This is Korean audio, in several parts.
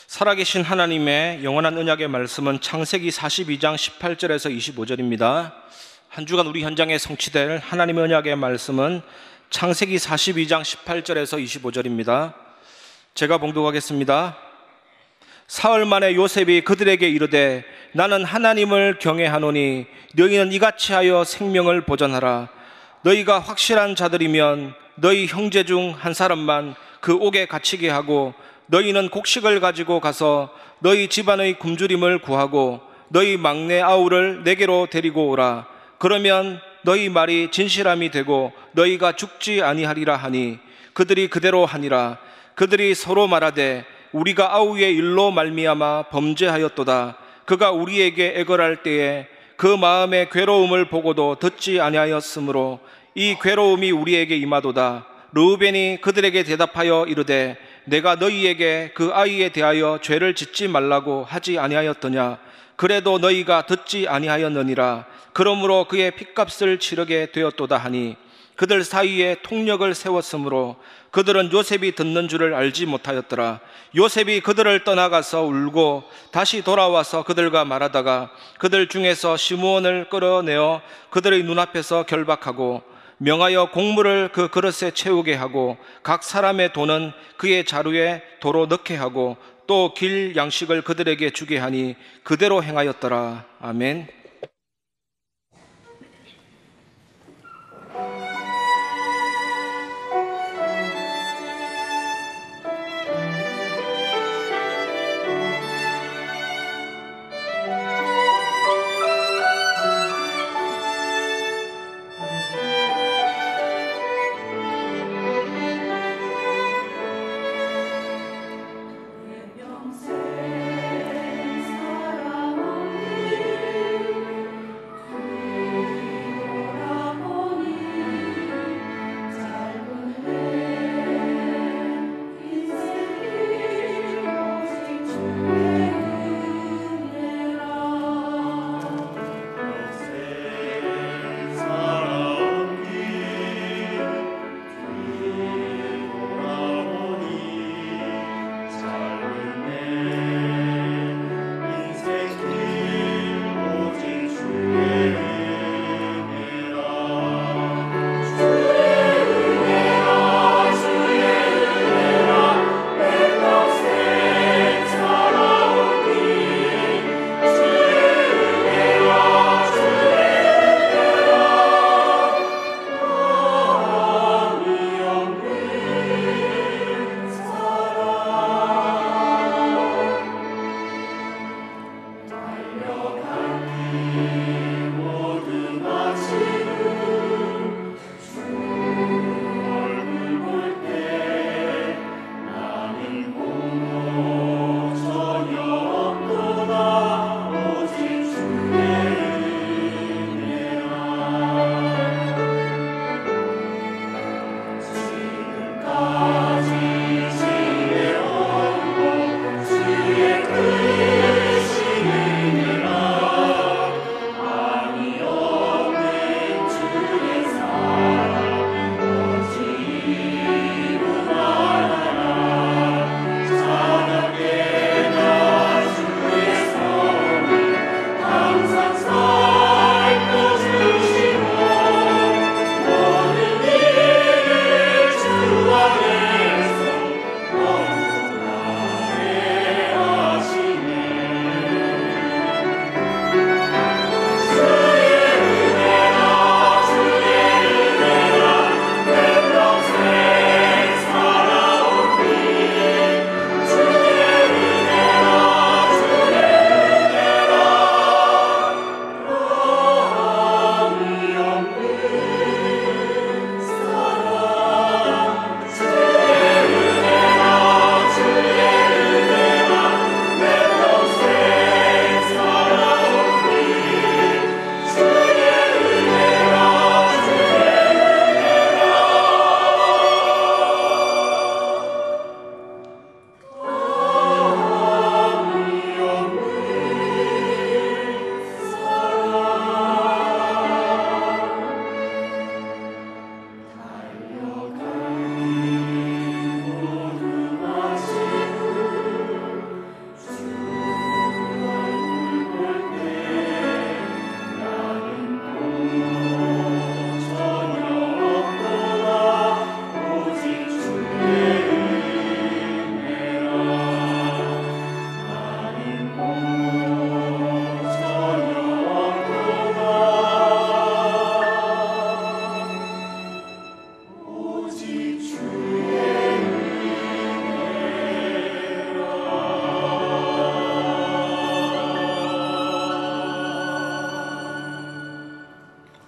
살아계신 하나님의 영원한 언약의 말씀은 창세기 42장 18절에서 25절입니다. 한 주간 우리 현장에 성취될 하나님의 언약의 말씀은 창세기 42장 18절에서 25절입니다. 제가 봉독하겠습니다. 사흘 만에 요셉이 그들에게 이르되 나는 하나님을 경외하노니 너희는 이같이 하여 생명을 보전하라. 너희가 확실한 자들이면 너희 형제 중 한 사람만 그 옥에 갇히게 하고 너희는 곡식을 가지고 가서 너희 집안의 굶주림을 구하고 너희 막내 아우를 내게로 데리고 오라. 그러면 너희 말이 진실함이 되고 너희가 죽지 아니하리라 하니 그들이 그대로 하니라. 그들이 서로 말하되 우리가 아우의 일로 말미암아 범죄하였도다. 그가 우리에게 애걸할 때에 그 마음의 괴로움을 보고도 듣지 아니하였으므로 이 괴로움이 우리에게 임하도다. 르우벤이 그들에게 대답하여 이르되 내가 너희에게 그 아이에 대하여 죄를 짓지 말라고 하지 아니하였더냐. 그래도 너희가 듣지 아니하였느니라. 그러므로 그의 핏값을 치르게 되었도다 하니 그들 사이에 통력을 세웠으므로 그들은 요셉이 듣는 줄을 알지 못하였더라. 요셉이 그들을 떠나가서 울고 다시 돌아와서 그들과 말하다가 그들 중에서 시므온을 끌어내어 그들의 눈앞에서 결박하고 명하여 곡물을 그 그릇에 채우게 하고 각 사람의 돈은 그의 자루에 도로 넣게 하고 또 길 양식을 그들에게 주게 하니 그대로 행하였더라. 아멘.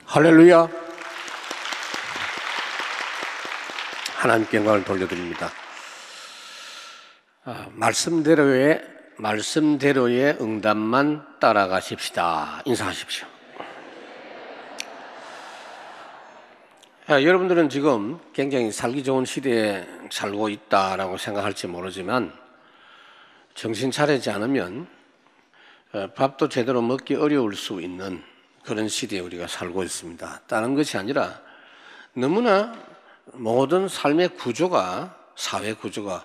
할렐루야. 하나님께 영광을 돌려드립니다. 말씀대로의 응답만 따라가십시다. 인사하십시오. 여러분들은 지금 굉장히 살기 좋은 시대에 살고 있다라고 생각할지 모르지만 정신 차리지 않으면 밥도 제대로 먹기 어려울 수 있는 그런 시대에 우리가 살고 있습니다. 다른 것이 아니라 너무나 모든 삶의 구조가, 사회 구조가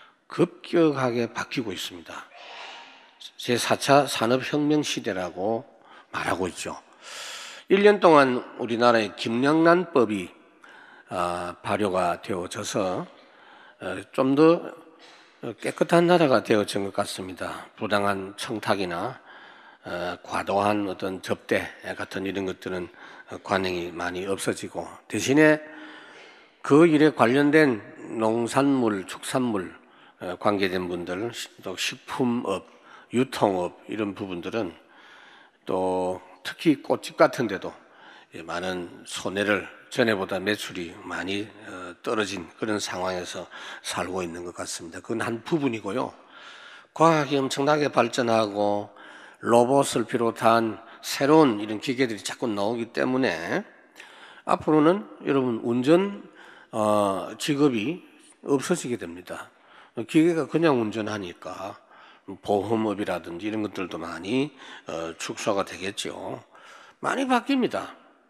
급격하게 바뀌고 있습니다. 제4차 산업혁명 시대라고 말하고 있죠. 1년 동안 우리나라의 김영란법이 발효가 되어져서 좀 더 깨끗한 나라가 되어진 것 같습니다. 부당한 청탁이나 과도한 어떤 접대 같은 이런 것들은 관행이 많이 없어지고, 대신에 그 일에 관련된 농산물, 축산물 관계된 분들, 또 식품업, 유통업 이런 부분들은 또 특히 꽃집 같은 데도 많은 손해를, 전에보다 매출이 많이 떨어진 그런 상황에서 살고 있는 것 같습니다. 그건 한 부분이고요. 과학이 엄청나게 발전하고 로봇을 비롯한 새로운 이런 기계들이 자꾸 나오기 때문에 앞으로는 여러분 운전 직업이 없어지게 됩니다. 기계가 그냥 운전하니까 보험업이라든지 이런 것들도 많이 축소가 되겠죠. 많이 바뀝니다.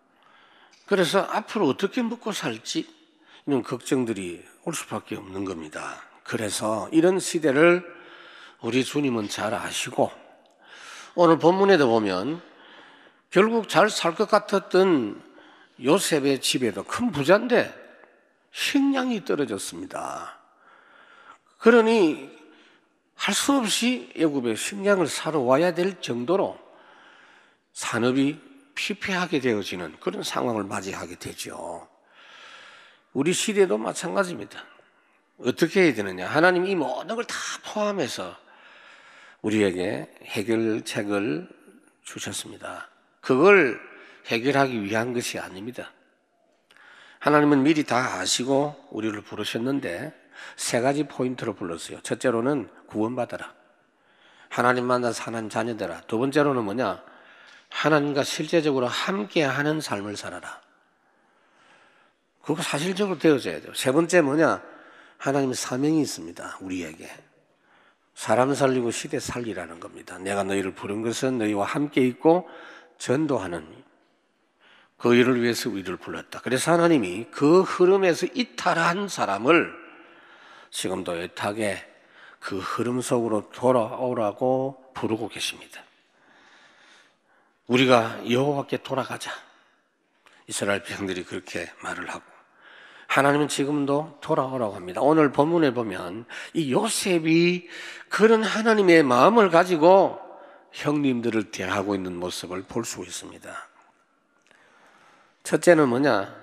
그래서 앞으로 어떻게 먹고 살지 이런 걱정들이 올 수밖에 없는 겁니다. 그래서 이런 시대를 우리 주님은 잘 아시고, 오늘 본문에도 보면 결국 잘 살 것 같았던 요셉의 집에도 큰 부자인데 식량이 떨어졌습니다. 그러니 할 수 없이 애굽에 식량을 사러 와야 될 정도로 산업이 피폐하게 되어지는 그런 상황을 맞이하게 되죠. 우리 시대도 마찬가지입니다. 어떻게 해야 되느냐? 하나님이 이 모든 걸 다 포함해서 우리에게 해결책을 주셨습니다. 그걸 해결하기 위한 것이 아닙니다. 하나님은 미리 다 아시고 우리를 부르셨는데 세 가지 포인트로 불렀어요. 첫째로는 구원받아라. 하나님 만나서 하나님 자녀되라. 두 번째로는 뭐냐? 하나님과 실제적으로 함께하는 삶을 살아라. 그거 사실적으로 되어져야 돼요. 세 번째 뭐냐? 하나님의 사명이 있습니다. 우리에게. 사람 살리고 시대 살리라는 겁니다. 내가 너희를 부른 것은 너희와 함께 있고 전도하는 그 일을 위해서 우리를 불렀다. 그래서 하나님이 그 흐름에서 이탈한 사람을 지금도 애타게 그 흐름 속으로 돌아오라고 부르고 계십니다. 우리가 여호와께 돌아가자. 이스라엘 백성들이 그렇게 말을 하고, 하나님은 지금도 돌아오라고 합니다. 오늘 본문에 보면 이 요셉이 그런 하나님의 마음을 가지고 형님들을 대하고 있는 모습을 볼 수 있습니다. 첫째는 뭐냐?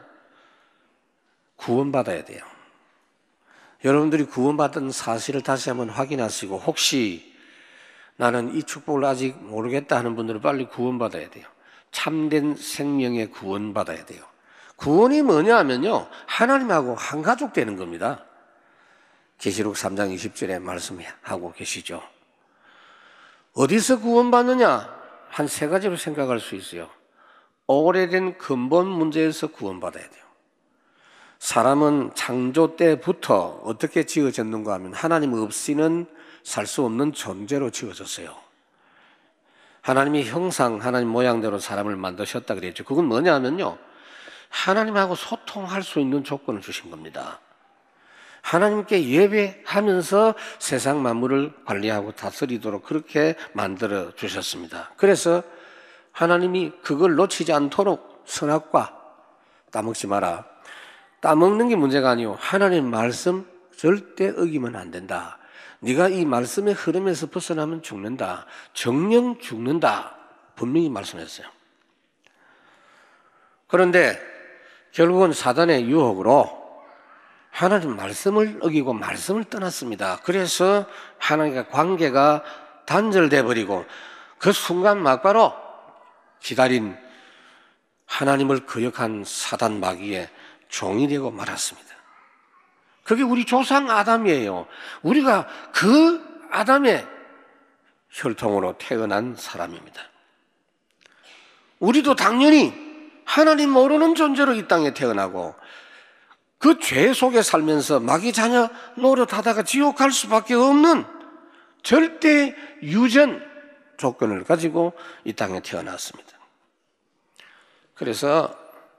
구원받아야 돼요. 여러분들이 구원받은 사실을 다시 한번 확인하시고, 혹시 나는 이 축복을 아직 모르겠다 하는 분들은 빨리 구원받아야 돼요. 참된 생명의 구원받아야 돼요. 구원이 뭐냐 하면요, 하나님하고 한 가족 되는 겁니다. 계시록 3장 20절에 말씀하고 계시죠. 어디서 구원받느냐? 한 세 가지로 생각할 수 있어요. 오래된 근본 문제에서 구원받아야 돼요. 사람은 창조 때부터 어떻게 지어졌는가 하면 하나님 없이는 살 수 없는 존재로 지어졌어요. 하나님의 형상, 하나님 모양대로 사람을 만드셨다 그랬죠. 그건 뭐냐 하면요, 하나님하고 소통할 수 있는 조건을 주신 겁니다. 하나님께 예배하면서 세상 만물을 관리하고 다스리도록 그렇게 만들어 주셨습니다. 그래서 하나님이 그걸 놓치지 않도록 선악과 따먹지 마라. 따먹는 게 문제가 아니고 하나님의 말씀 절대 어기면 안 된다. 네가 이 말씀의 흐름에서 벗어나면 죽는다. 정령 죽는다. 분명히 말씀했어요. 그런데 결국은 사단의 유혹으로 하나님 말씀을 어기고 말씀을 떠났습니다. 그래서 하나님과 관계가 단절돼 버리고 그 순간 막바로 기다린 하나님을 거역한 사단 마귀의 종이 되고 말았습니다. 그게 우리 조상 아담이에요. 우리가 그 아담의 혈통으로 태어난 사람입니다. 우리도 당연히 하나님 모르는 존재로 이 땅에 태어나고 그 죄 속에 살면서 마귀 자녀 노릇하다가 지옥 갈 수밖에 없는 절대 유전 조건을 가지고 이 땅에 태어났습니다. 그래서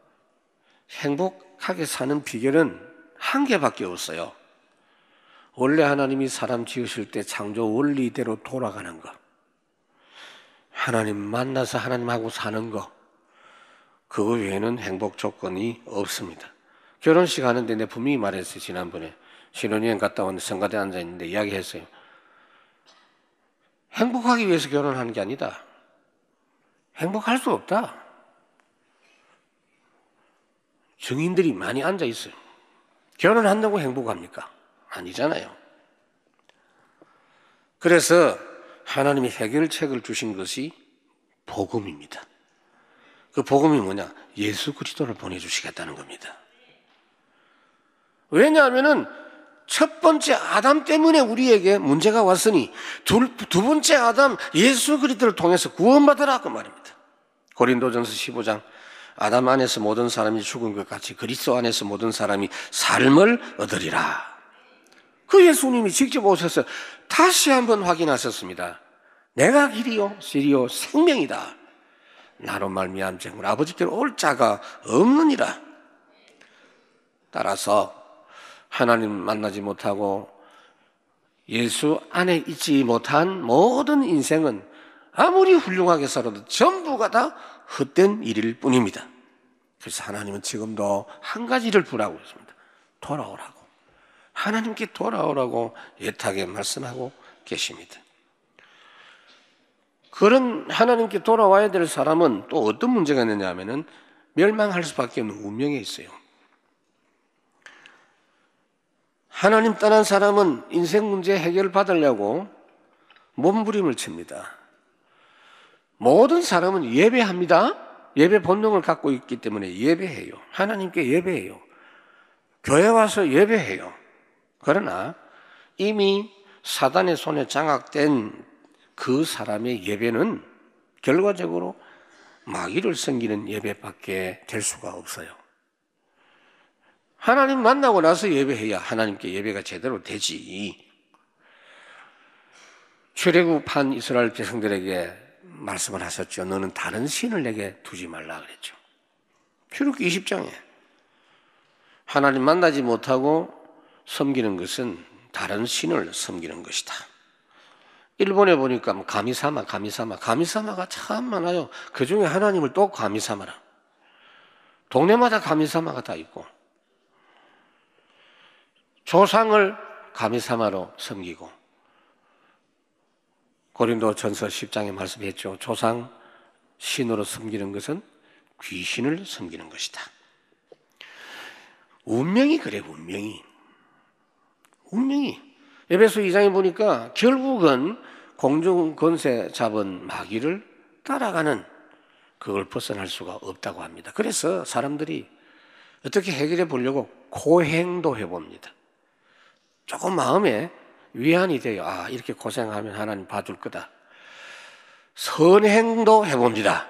행복하게 사는 비결은 한 개밖에 없어요. 원래 하나님이 사람 지으실 때 창조 원리대로 돌아가는 것, 하나님 만나서 하나님하고 사는 것, 그거 외에는 행복 조건이 없습니다. 결혼식 하는데 내가 분명히 말했어요. 지난번에 신혼여행 갔다 왔는데 성가대에 앉아있는데 이야기했어요. 행복하기 위해서 결혼하는 게 아니다. 행복할 수 없다. 증인들이 많이 앉아있어요. 결혼한다고 행복합니까? 아니잖아요. 그래서 하나님이 해결책을 주신 것이 복음입니다. 그 복음이 뭐냐? 예수 그리스도를 보내주시겠다는 겁니다. 왜냐하면은 첫 번째 아담 때문에 우리에게 문제가 왔으니 두 번째 아담 예수 그리스도를 통해서 구원받으라 그 말입니다. 고린도전서 15장 아담 안에서 모든 사람이 죽은 것 같이 그리스도 안에서 모든 사람이 삶을 얻으리라. 그 예수님이 직접 오셔서 다시 한번 확인하셨습니다. 내가 길이요 진리요 생명이다. 나로 말미암 정말 아버지께로 올 자가 없느니라. 따라서 하나님 만나지 못하고 예수 안에 있지 못한 모든 인생은 아무리 훌륭하게 살아도 전부가 다 헛된 일일 뿐입니다. 그래서 하나님은 지금도 한 가지를 부르고 있습니다. 돌아오라고. 하나님께 돌아오라고 애타게 말씀하고 계십니다. 그런 하나님께 돌아와야 될 사람은 또 어떤 문제가 있느냐 하면은 멸망할 수밖에 없는 운명에 있어요. 하나님 떠난 사람은 인생 문제 해결 받으려고 몸부림을 칩니다. 모든 사람은 예배합니다. 예배 본능을 갖고 있기 때문에 예배해요. 하나님께 예배해요. 교회 와서 예배해요. 그러나 이미 사단의 손에 장악된 그 사람의 예배는 결과적으로 마귀를 섬기는 예배밖에 될 수가 없어요. 하나님 만나고 나서 예배해야 하나님께 예배가 제대로 되지. 출애굽한 이스라엘 백성들에게 말씀을 하셨죠. 너는 다른 신을 내게 두지 말라 그랬죠. 출애굽기 20장에 하나님 만나지 못하고 섬기는 것은 다른 신을 섬기는 것이다. 일본에 보니까 가미사마가 참 많아요. 그 중에 하나님을 또 가미사마라. 동네마다 가미사마가 다 있고 조상을 가미사마로 섬기고 고린도전서 10장에 말씀했죠. 조상 신으로 섬기는 것은 귀신을 섬기는 것이다. 운명이 그래. 운명이 에베소 2장에 보니까 결국은 공중 권세 잡은 마귀를 따라가는 그걸 벗어날 수가 없다고 합니다. 그래서 사람들이 어떻게 해결해 보려고 고행도 해봅니다. 조금 마음에 위안이 돼요. 아, 이렇게 고생하면 하나님 봐줄 거다. 선행도 해봅니다.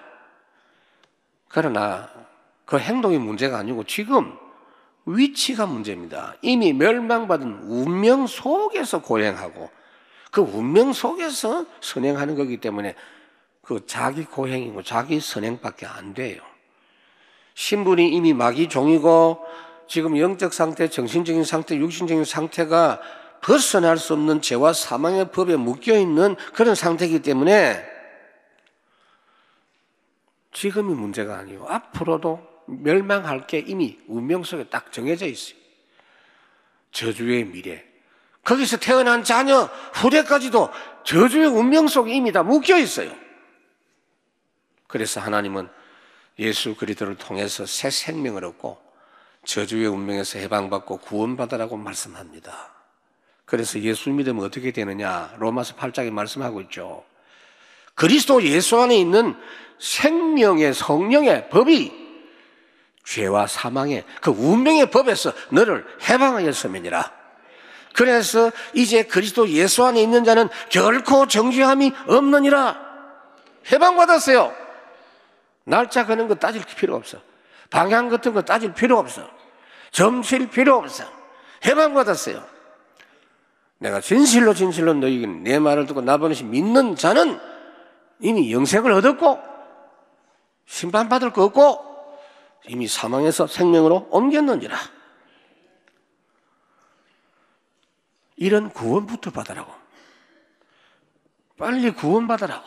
그러나 그 행동이 문제가 아니고 지금 위치가 문제입니다. 이미 멸망받은 운명 속에서 고행하고 그 운명 속에서 선행하는 거기 때문에 그 자기 고행이고 자기 선행밖에 안 돼요. 신분이 이미 마귀 종이고 지금 영적 상태, 정신적인 상태, 육신적인 상태가 벗어날 수 없는 죄와 사망의 법에 묶여있는 그런 상태이기 때문에 지금이 문제가 아니고 앞으로도 멸망할 게 이미 운명 속에 딱 정해져 있어요. 저주의 미래. 거기서 태어난 자녀, 후대까지도 저주의 운명 속에 이미 다 묶여 있어요. 그래서 하나님은 예수 그리스도를 통해서 새 생명을 얻고 저주의 운명에서 해방받고 구원받으라고 말씀합니다. 그래서 예수 믿으면 어떻게 되느냐? 로마서 8장에 말씀하고 있죠. 그리스도 예수 안에 있는 생명의 성령의 법이 죄와 사망의 그 운명의 법에서 너를 해방하였음이니라. 그래서 이제 그리스도 예수 안에 있는 자는 결코 정죄함이 없느니라. 해방받았어요. 날짜 그런 거 따질 필요 없어. 방향 같은 거 따질 필요 없어. 점칠 필요 없어. 해방받았어요. 내가 진실로 너희에게 내 말을 듣고 나 보내신 믿는 자는 이미 영생을 얻었고 심판받을 거 없고 이미 사망에서 생명으로 옮겼느니라. 이런 구원부터 받으라고. 빨리 구원받으라고.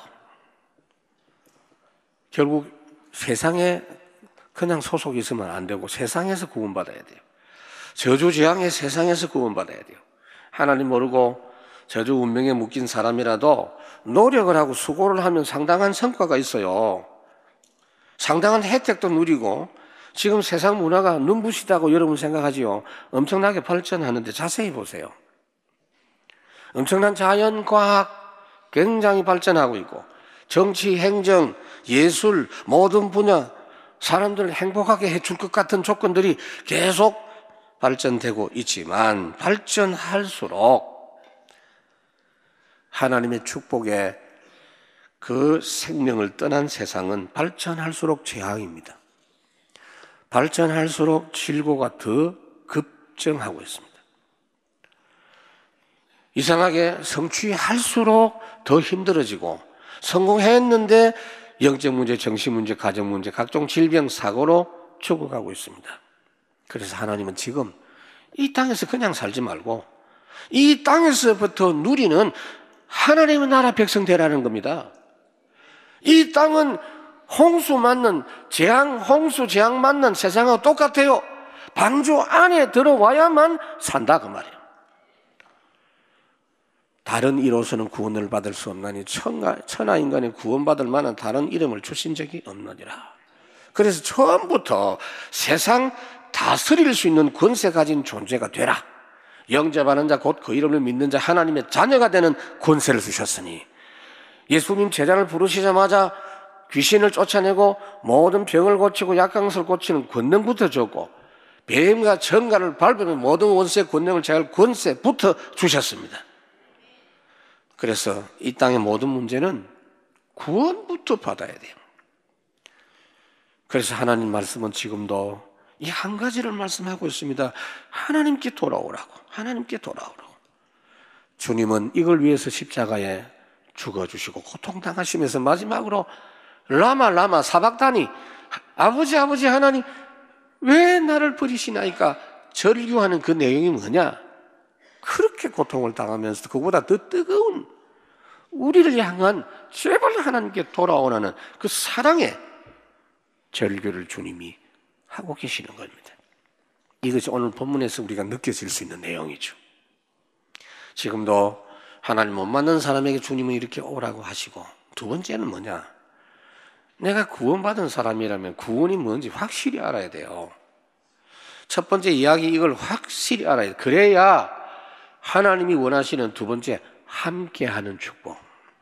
결국 세상에 그냥 소속이 있으면 안 되고 세상에서 구원받아야 돼요. 저주재앙의 세상에서 구원받아야 돼요. 하나님 모르고 저주 운명에 묶인 사람이라도 노력을 하고 수고를 하면 상당한 성과가 있어요. 상당한 혜택도 누리고 지금 세상 문화가 눈부시다고 여러분 생각하지요. 엄청나게 발전하는데 자세히 보세요. 엄청난 자연과학 굉장히 발전하고 있고 정치, 행정, 예술 모든 분야 사람들을 행복하게 해줄 것 같은 조건들이 계속 발전되고 있지만 발전할수록 하나님의 축복에 그 생명을 떠난 세상은 발전할수록 재앙입니다. 발전할수록 질고가 더 급증하고 있습니다. 이상하게 성취할수록 더 힘들어지고 성공했는데 영적 문제, 정신 문제, 가정 문제, 각종 질병, 사고로 죽어가고 있습니다. 그래서 하나님은 지금 이 땅에서 그냥 살지 말고 이 땅에서부터 누리는 하나님의 나라 백성 되라는 겁니다. 이 땅은 홍수 맞는 재앙, 홍수 재앙 맞는 세상하고 똑같아요. 방주 안에 들어와야만 산다 그 말이에요. 다른 이로서는 구원을 받을 수 없나니 천하 인간이 구원받을 만한 다른 이름을 주신 적이 없느니라. 그래서 처음부터 세상 다스릴 수 있는 권세 가진 존재가 되라. 영접하는 자 곧 그 이름을 믿는 자 하나님의 자녀가 되는 권세를 주셨으니 예수님 제자를 부르시자마자 귀신을 쫓아내고 모든 병을 고치고 약한 것을 고치는 권능부터 줬고 뱀과 정갈을 밟으면 모든 원수의 권능을 제할 권세부터 주셨습니다. 그래서 이 땅의 모든 문제는 구원부터 받아야 돼요. 그래서 하나님 말씀은 지금도 이 한 가지를 말씀하고 있습니다. 하나님께 돌아오라고. 하나님께 돌아오라고. 주님은 이걸 위해서 십자가에 죽어주시고 고통당하시면서 마지막으로 라마 사박다니 아버지 하나님 왜 나를 버리시나이까 절규하는 그 내용이 뭐냐? 그렇게 고통을 당하면서 그보다 더 뜨거운 우리를 향한 제발 하나님께 돌아오라는 그 사랑의 절규를 주님이 하고 계시는 겁니다. 이것이 오늘 본문에서 우리가 느껴질 수 있는 내용이죠. 지금도 하나님 못 만난 사람에게 주님은 이렇게 오라고 하시고 두 번째는 뭐냐? 내가 구원받은 사람이라면 구원이 뭔지 확실히 알아야 돼요. 첫 번째 이야기 이걸 확실히 알아야 돼요. 그래야 하나님이 원하시는 두 번째 함께하는 축복.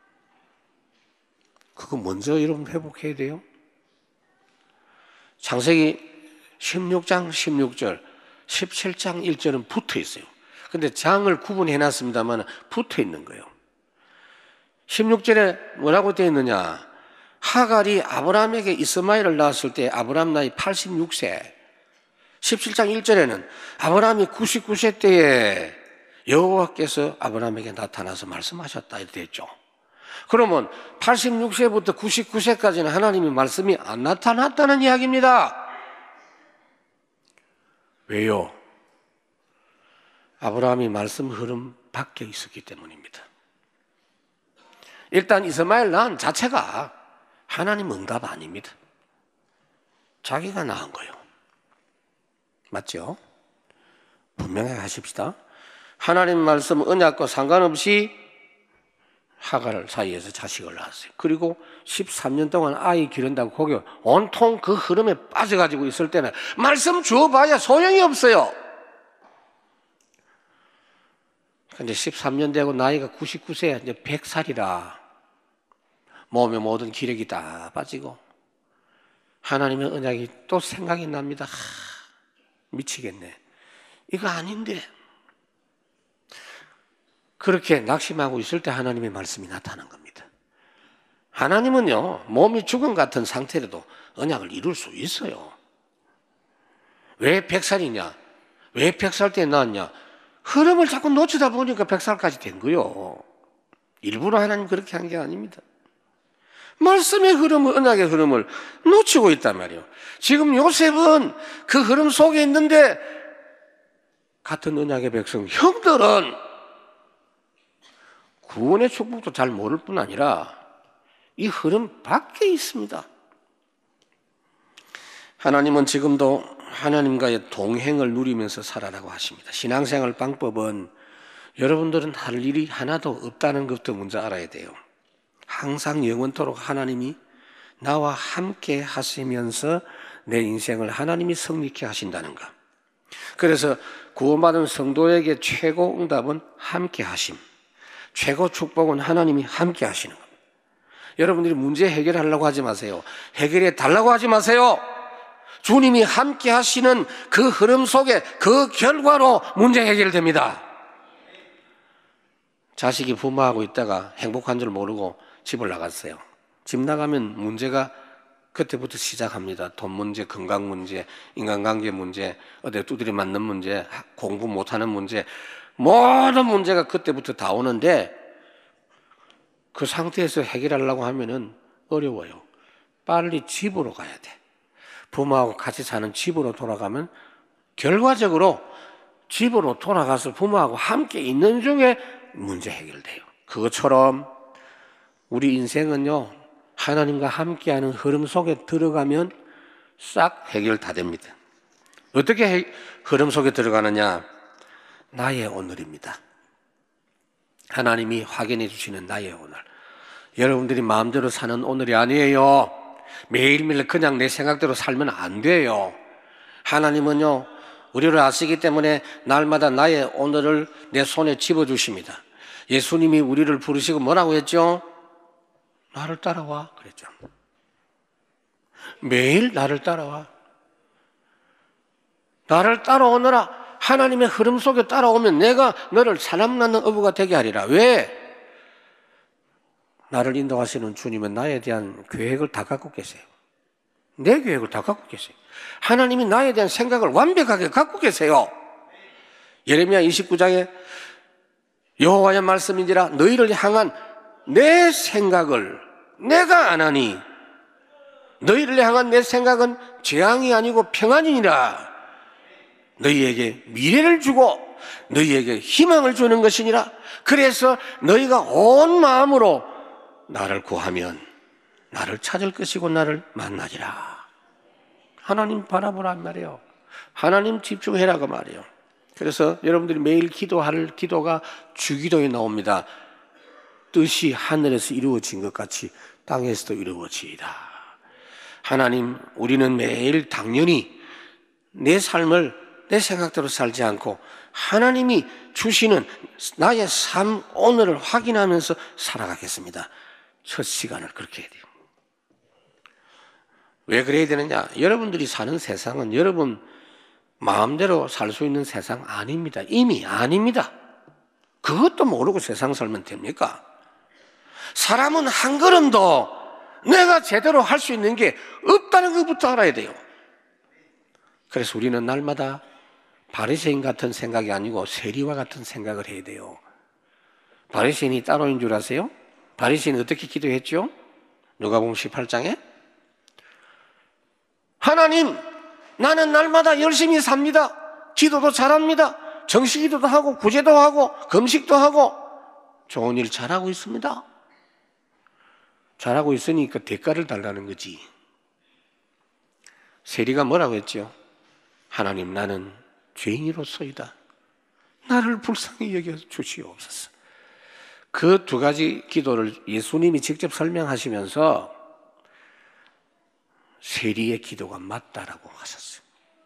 그거 먼저 여러분 회복해야 돼요. 창세기 16장 16절 17장 1절은 붙어 있어요. 근데 장을 구분해 놨습니다만 붙어 있는 거예요. 16절에 뭐라고 되어 있느냐? 하갈이 아브라함에게 이스마엘을 낳았을 때 아브라함 나이 86세. 17장 1절에는 아브라함이 99세 때에 여호와께서 아브라함에게 나타나서 말씀하셨다 이렇게 됐죠. 그러면 86세부터 99세까지는 하나님의 말씀이 안 나타났다는 이야기입니다. 왜요? 아브라함이 말씀 흐름 밖에 있었기 때문입니다. 일단 이스마엘 낳은 자체가 하나님 응답 아닙니다. 자기가 낳은 거예요. 맞죠? 분명하게 하십시다. 하나님 말씀 언약과 상관없이 하갈 사이에서 자식을 낳았어요. 그리고 13년 동안 아이 기른다고 거기 온통 그 흐름에 빠져가지고 있을 때는 말씀 주어봐야 소용이 없어요. 근데 13년 되고 나이가 99세, 이제 100살이라 몸의 모든 기력이 다 빠지고 하나님의 언약이 또 생각이 납니다. 미치겠네. 이거 아닌데. 그렇게 낙심하고 있을 때 하나님의 말씀이 나타난 겁니다. 하나님은요, 몸이 죽음 같은 상태라도 언약을 이룰 수 있어요. 왜 100살이냐? 왜 100살 때 낳았냐? 흐름을 자꾸 놓치다 보니까 100살까지 된 거요. 일부러 하나님 그렇게 한 게 아닙니다. 말씀의 흐름을, 언약의 흐름을 놓치고 있단 말이에요. 지금 요셉은 그 흐름 속에 있는데 같은 언약의 백성 형들은 구원의 축복도 잘 모를 뿐 아니라 이 흐름 밖에 있습니다. 하나님은 지금도 하나님과의 동행을 누리면서 살아라고 하십니다. 신앙생활 방법은 여러분들은 할 일이 하나도 없다는 것도 먼저 알아야 돼요. 항상 영원토록 하나님이 나와 함께 하시면서 내 인생을 하나님이 성립케 하신다는 것. 그래서 구원받은 성도에게 최고 응답은 함께 하심. 최고 축복은 하나님이 함께 하시는 겁니다. 여러분들이 문제 해결하려고 하지 마세요. 해결해 달라고 하지 마세요. 주님이 함께 하시는 그 흐름 속에 그 결과로 문제 해결됩니다. 자식이 부모하고 있다가 행복한 줄 모르고 집을 나갔어요. 집 나가면 문제가 그때부터 시작합니다. 돈 문제, 건강 문제, 인간관계 문제, 어디 두드려 맞는 문제, 공부 못하는 문제, 모든 문제가 그때부터 다 오는데 그 상태에서 해결하려고 하면은 어려워요. 빨리 집으로 가야 돼. 부모하고 같이 사는 집으로 돌아가면 결과적으로 집으로 돌아가서 부모하고 함께 있는 중에 문제 해결돼요. 그것처럼 우리 인생은요, 하나님과 함께하는 흐름 속에 들어가면 싹 해결 다 됩니다. 어떻게 흐름 속에 들어가느냐? 나의 오늘입니다. 하나님이 확인해 주시는 나의 오늘. 여러분들이 마음대로 사는 오늘이 아니에요. 매일매일 그냥 내 생각대로 살면 안 돼요. 하나님은요, 우리를 아시기 때문에 날마다 나의 오늘을 내 손에 집어주십니다. 예수님이 우리를 부르시고 뭐라고 했죠? 나를 따라와 그랬죠. 매일 나를 따라와. 나를 따라오너라. 하나님의 흐름 속에 따라오면 내가 너를 사람 낳는 어부가 되게 하리라. 왜? 나를 인도하시는 주님은 나에 대한 계획을 다 갖고 계세요. 내 계획을 다 갖고 계세요. 하나님이 나에 대한 생각을 완벽하게 갖고 계세요. 예레미야 29장에 여호와의 말씀인지라 너희를 향한 내 생각을 내가 안 하니 너희를 향한 내 생각은 재앙이 아니고 평안이니라. 너희에게 미래를 주고 너희에게 희망을 주는 것이니라. 그래서 너희가 온 마음으로 나를 구하면 나를 찾을 것이고 나를 만나리라. 하나님 바라보란 말이에요. 하나님 집중해라고 말이에요. 그래서 여러분들이 매일 기도할 기도가 주기도에 나옵니다. 뜻이 하늘에서 이루어진 것 같이 땅에서도 이루어지이다. 하나님, 우리는 매일 당연히 내 삶을 내 생각대로 살지 않고 하나님이 주시는 나의 삶 오늘을 확인하면서 살아가겠습니다. 첫 시간을 그렇게 해야 돼요. 왜 그래야 되느냐? 여러분들이 사는 세상은 여러분 마음대로 살 수 있는 세상 아닙니다. 이미 아닙니다. 그것도 모르고 세상 살면 됩니까? 사람은 한 걸음도 내가 제대로 할 수 있는 게 없다는 것부터 알아야 돼요. 그래서 우리는 날마다 바리새인 같은 생각이 아니고 세리와 같은 생각을 해야 돼요. 바리새인이 따로인 줄 아세요? 바리새인이 어떻게 기도했죠? 누가복음 18장에 하나님, 나는 날마다 열심히 삽니다. 기도도 잘합니다. 정식기도도 하고 구제도 하고 금식도 하고 좋은 일 잘하고 있습니다. 잘하고 있으니까 대가를 달라는 거지. 세리가 뭐라고 했죠? 하나님, 나는 죄인으로서이다. 나를 불쌍히 여겨 주시옵소서. 그 두 가지 기도를 예수님이 직접 설명하시면서 세리의 기도가 맞다라고 하셨어요.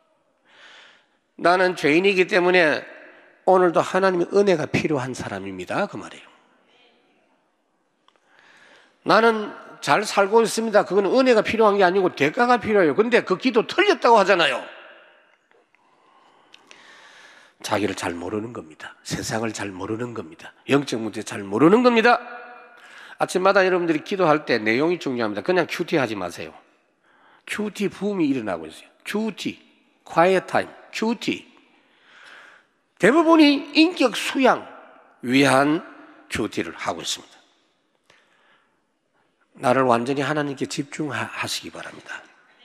나는 죄인이기 때문에 오늘도 하나님의 은혜가 필요한 사람입니다. 그 말이에요. 나는 잘 살고 있습니다. 그건 은혜가 필요한 게 아니고 대가가 필요해요. 근데 그 기도 틀렸다고 하잖아요. 자기를 잘 모르는 겁니다. 세상을 잘 모르는 겁니다. 영적 문제 잘 모르는 겁니다. 아침마다 여러분들이 기도할 때 내용이 중요합니다. 그냥 큐티 하지 마세요. 큐티 붐이 일어나고 있어요. 큐티, quiet time, 큐티. 대부분이 인격 수양 위한 큐티를 하고 있습니다. 나를 완전히 하나님께 집중하시기 바랍니다.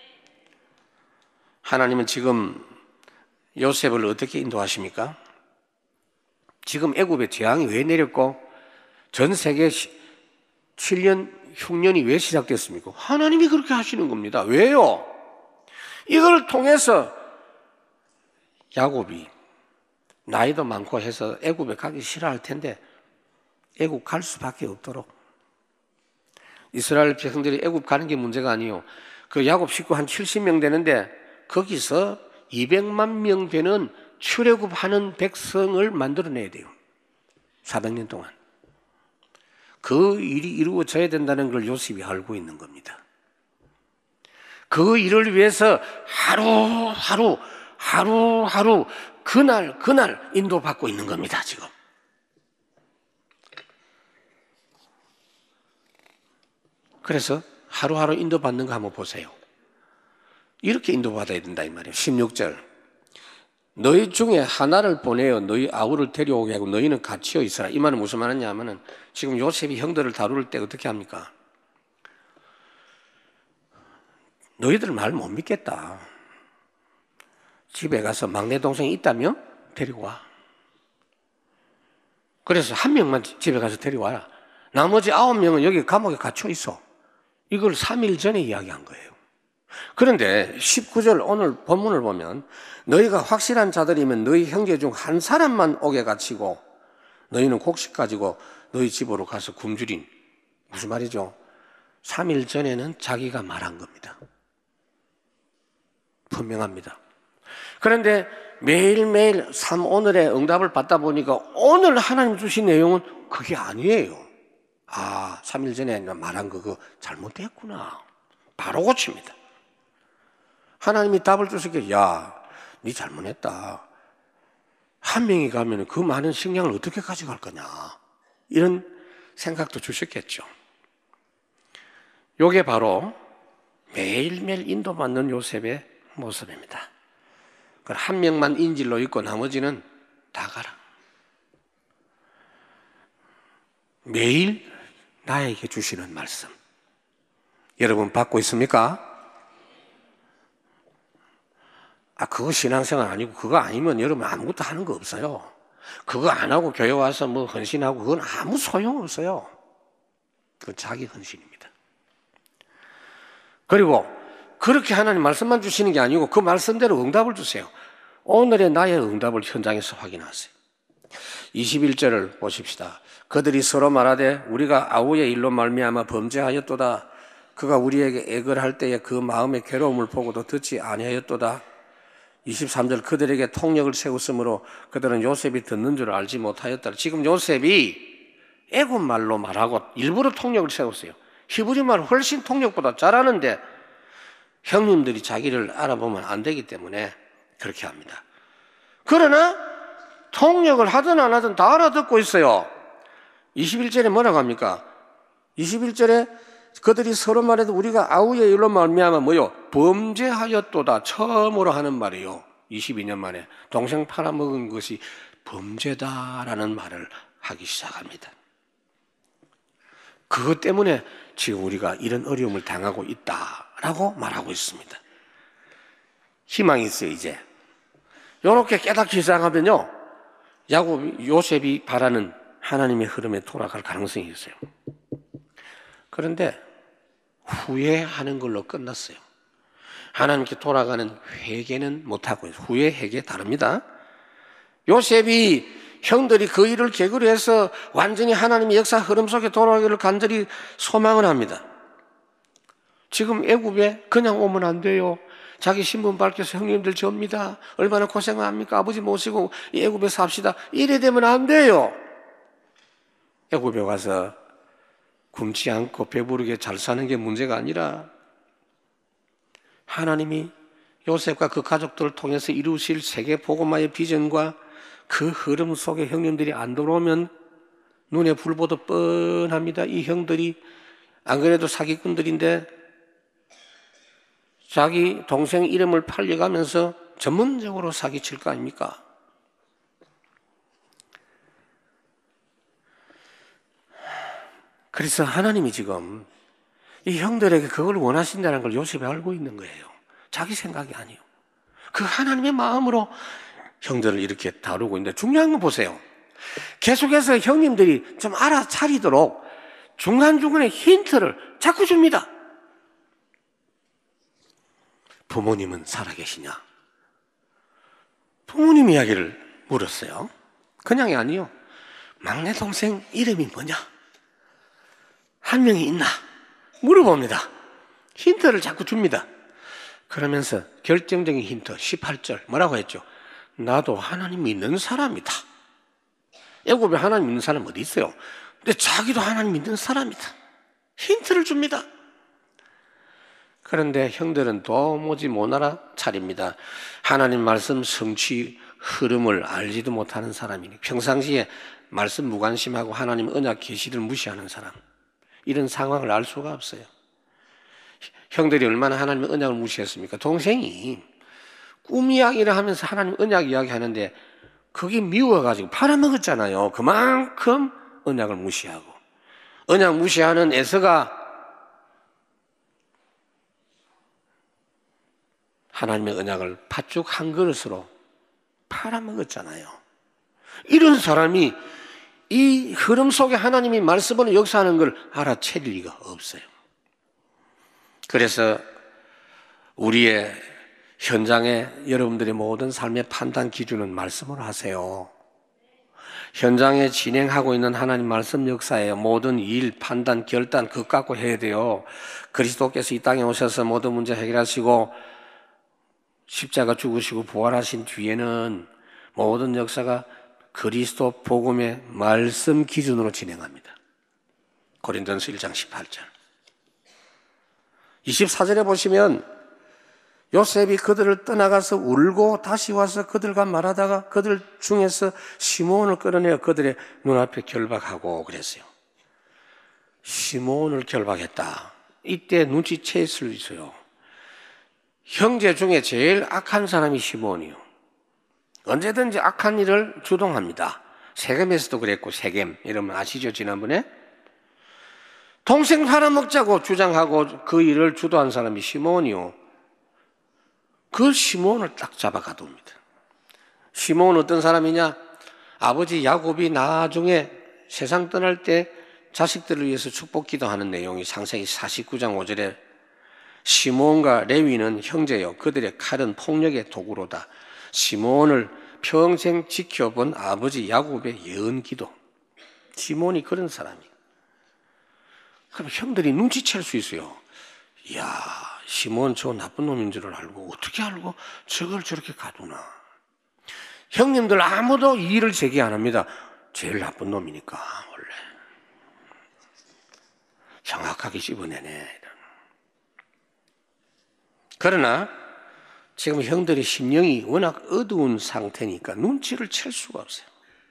하나님은 지금 요셉을 어떻게 인도하십니까? 지금 애굽의 재앙이 왜 내렸고 전 세계 7년 흉년이 왜 시작됐습니까? 하나님이 그렇게 하시는 겁니다. 왜요? 이걸 통해서 야곱이 나이도 많고 해서 애굽에 가기 싫어할 텐데 애굽 갈 수밖에 없도록 이스라엘 백성들이 애굽 가는 게 문제가 아니에요. 그 야곱 식구 한 70명 되는데 거기서 200만 명 되는 출애굽하는 백성을 만들어내야 돼요. 400년 동안. 그 일이 이루어져야 된다는 걸 요셉이 알고 있는 겁니다. 그 일을 위해서 하루하루 그날 인도받고 있는 겁니다. 지금. 그래서 하루하루 인도받는 거 한번 보세요. 이렇게 인도받아야 된다 이 말이에요. 16절 너희 중에 하나를 보내어 너희 아우를 데려오게 하고 너희는 갇혀 있으라. 이 말은 무슨 말이냐 하면은 지금 요셉이 형들을 다룰 때 어떻게 합니까? 너희들 말 못 믿겠다. 집에 가서 막내 동생이 있다며 데리고 와. 그래서 한 명만 집에 가서 데려와라. 나머지 9명은 여기 감옥에 갇혀 있어. 이걸 3일 전에 이야기한 거예요. 그런데 19절 오늘 본문을 보면 너희가 확실한 자들이면 너희 형제 중 한 사람만 옥에 갇히고 너희는 곡식 가지고 너희 집으로 가서 굶주린. 무슨 말이죠? 3일 전에는 자기가 말한 겁니다. 분명합니다. 그런데 매일매일 오늘의 응답을 받다 보니까 오늘 하나님 주신 내용은 그게 아니에요. 3일 전에 말한 거 그거 잘못됐구나. 바로 고칩니다. 하나님이 답을 주시기에 네 잘못했다. 한 명이 가면 그 많은 식량을 어떻게 가져갈 거냐. 이런 생각도 주셨겠죠. 이게 바로 매일매일 인도받는 요셉의 모습입니다. 한 명만 인질로 있고 나머지는 다 가라. 매일 나에게 주시는 말씀. 여러분 받고 있습니까? 그거 신앙생활 아니고 그거 아니면 여러분 아무것도 하는 거 없어요. 그거 안 하고 교회 와서 뭐 헌신하고 그건 아무 소용없어요. 그건 자기 헌신입니다. 그리고 그렇게 하나님 말씀만 주시는 게 아니고 그 말씀대로 응답을 주세요. 오늘의 나의 응답을 현장에서 확인하세요. 21절을 보십시다. 그들이 서로 말하되 우리가 아우의 일로 말미암아 범죄하였도다. 그가 우리에게 애걸할 때에 그 마음의 괴로움을 보고도 듣지 아니하였도다. 23절 그들에게 통력을 세웠으므로 그들은 요셉이 듣는 줄 알지 못하였다. 지금 요셉이 애굽 말로 말하고 일부러 통력을 세웠어요. 히브리 말 훨씬 통역보다 잘하는데 형님들이 자기를 알아보면 안 되기 때문에 그렇게 합니다. 그러나 통역을 하든 안 하든 다 알아듣고 있어요. 21절에 뭐라고 합니까? 21절에 그들이 서로 말해도 우리가 아우의 일로 말미암아 뭐요? 범죄하였도다. 처음으로 하는 말이에요. 22년 만에 동생 팔아먹은 것이 범죄다라는 말을 하기 시작합니다. 그것 때문에 지금 우리가 이런 어려움을 당하고 있다라고 말하고 있습니다. 희망이 있어요. 이제 이렇게 깨닫기 시작하면요, 요셉이 바라는 하나님의 흐름에 돌아갈 가능성이 있어요. 그런데 후회하는 걸로 끝났어요. 하나님께 돌아가는 회개는 못하고 있어요. 후회, 회개 다릅니다. 요셉이 형들이 그 일을 계기로 해서 완전히 하나님의 역사 흐름 속에 돌아가기를 간절히 소망을 합니다. 지금 애굽에 그냥 오면 안 돼요. 자기 신분 밝혀서 형님들 접니다. 얼마나 고생합니까? 아버지 모시고 애굽에 삽시다. 이래 되면 안 돼요. 애굽에 가서 굶지 않고 배부르게 잘 사는 게 문제가 아니라 하나님이 요셉과 그 가족들을 통해서 이루실 세계 복음화의 비전과 그 흐름 속에 형님들이 안 들어오면 눈에 불 보듯 뻔합니다. 이 형들이 안 그래도 사기꾼들인데 자기 동생 이름을 팔려가면서 전문적으로 사기칠 거 아닙니까? 그래서 하나님이 지금 이 형들에게 그걸 원하신다는 걸 요셉이 알고 있는 거예요. 자기 생각이 아니에요. 그 하나님의 마음으로 형들을 이렇게 다루고 있는데 중요한 건 보세요. 계속해서 형님들이 좀 알아차리도록 중간중간에 힌트를 자꾸 줍니다. 부모님은 살아계시냐? 부모님 이야기를 물었어요. 그냥이 아니요. 막내 동생 이름이 뭐냐? 한 명이 있나? 물어봅니다. 힌트를 자꾸 줍니다. 그러면서 결정적인 힌트 18절 뭐라고 했죠? 나도 하나님 믿는 사람이다. 애굽에 하나님 믿는 사람 어디 있어요? 근데 자기도 하나님 믿는 사람이다. 힌트를 줍니다. 그런데 형들은 도무지 못 알아차립니다. 하나님 말씀 성취 흐름을 알지도 못하는 사람이니 평상시에 말씀 무관심하고 하나님 언약 계시를 무시하는 사람, 이런 상황을 알 수가 없어요. 형들이 얼마나 하나님의 언약을 무시했습니까? 동생이 꿈 이야기를 하면서 하나님 언약 이야기하는데 그게 미워가지고 팔아먹었잖아요. 그만큼 언약을 무시하고, 언약 무시하는 에서가 하나님의 언약을 팥죽 한 그릇으로 팔아먹었잖아요. 이런 사람이 이 흐름 속에 하나님이 말씀으로 역사하는 걸 알아챌 리가 없어요. 그래서 우리의 현장에 여러분들의 모든 삶의 판단 기준은 말씀으로 하세요. 현장에 진행하고 있는 하나님 말씀 역사에 모든 일, 판단, 결단 그것 갖고 해야 돼요. 그리스도께서 이 땅에 오셔서 모든 문제 해결하시고 십자가 죽으시고 부활하신 뒤에는 모든 역사가 그리스도 복음의 말씀 기준으로 진행합니다. 고린도전서 1장 18절 24절에 보시면 요셉이 그들을 떠나가서 울고 다시 와서 그들과 말하다가 그들 중에서 시몬을 끌어내어 그들의 눈앞에 결박하고 그랬어요. 시몬을 결박했다. 이때 눈치챘을 수 있어요. 형제 중에 제일 악한 사람이 시몬이요. 언제든지 악한 일을 주동합니다. 세겜에서도 그랬고, 세겜 이러면 아시죠? 지난번에 동생 팔아먹자고 주장하고 그 일을 주도한 사람이 시몬이요. 그 시몬을 딱 잡아 가둡니다. 시몬은 어떤 사람이냐? 아버지 야곱이 나중에 세상 떠날 때 자식들을 위해서 축복 기도하는 내용이 창세기 49장 5절에 시몬과 레위는 형제요 그들의 칼은 폭력의 도구로다. 시몬을 평생 지켜본 아버지 야곱의 예언 기도. 시몬이 그런 사람이에요. 그럼 형들이 눈치챌 수 있어요. 이야, 시몬 저 나쁜 놈인 줄 알고 어떻게 알고 저걸 저렇게 가두나. 형님들 아무도 이의를 제기 안 합니다. 제일 나쁜 놈이니까 원래 정확하게 씹어내네. 그러나 지금 형들의 심령이 워낙 어두운 상태니까 눈치를 챌 수가 없어요.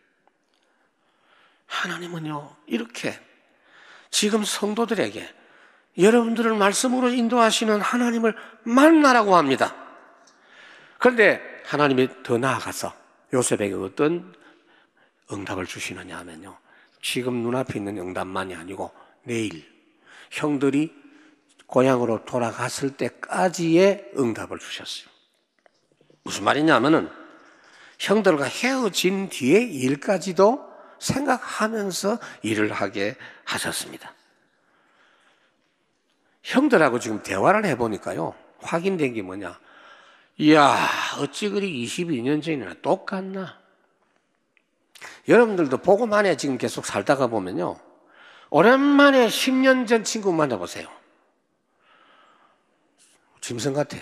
하나님은요 이렇게 지금 성도들에게 여러분들을 말씀으로 인도하시는 하나님을 만나라고 합니다. 그런데 하나님이 더 나아가서 요셉에게 어떤 응답을 주시느냐 하면요, 지금 눈앞에 있는 응답만이 아니고 내일 형들이 고향으로 돌아갔을 때까지의 응답을 주셨어요. 무슨 말이냐면은 형들과 헤어진 뒤의 일까지도 생각하면서 일을 하게 하셨습니다. 형들하고 지금 대화를 해보니까요 확인된 게 뭐냐, 이야 어찌 그리 22년 전이나 똑같나. 여러분들도 복음 안에 지금 계속 살다가 보면요 오랜만에 10년 전 친구 만나보세요. 짐승 같아.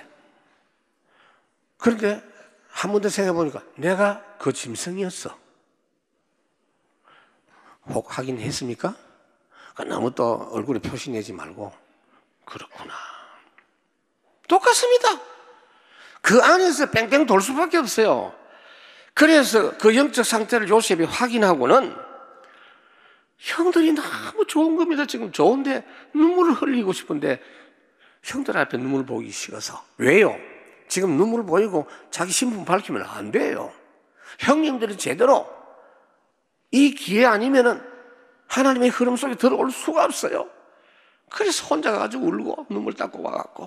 그런데 한 번 더 생각해보니까 내가 그 짐승이었어. 혹 확인했습니까? 너무 또 얼굴에 표시 내지 말고 그렇구나. 똑같습니다. 그 안에서 뺑뺑 돌 수밖에 없어요. 그래서 그 영적 상태를 요셉이 확인하고는 형들이 너무 좋은 겁니다. 지금 좋은데 눈물을 흘리고 싶은데 형들 앞에 눈물 보기 싫어서. 왜요? 지금 눈물 보이고 자기 신분 밝히면 안 돼요. 형님들이 제대로 이 기회 아니면은 하나님의 흐름 속에 들어올 수가 없어요. 그래서 혼자 가지고 울고 눈물 닦고 와갖고